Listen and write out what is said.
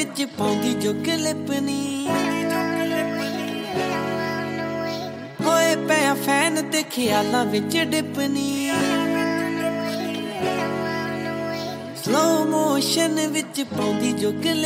विच पाउंदी जो क्लिपनी होए पिया फैन ते ख्यालां विच डिपनी स्लो मोशन विच पाउंदी जो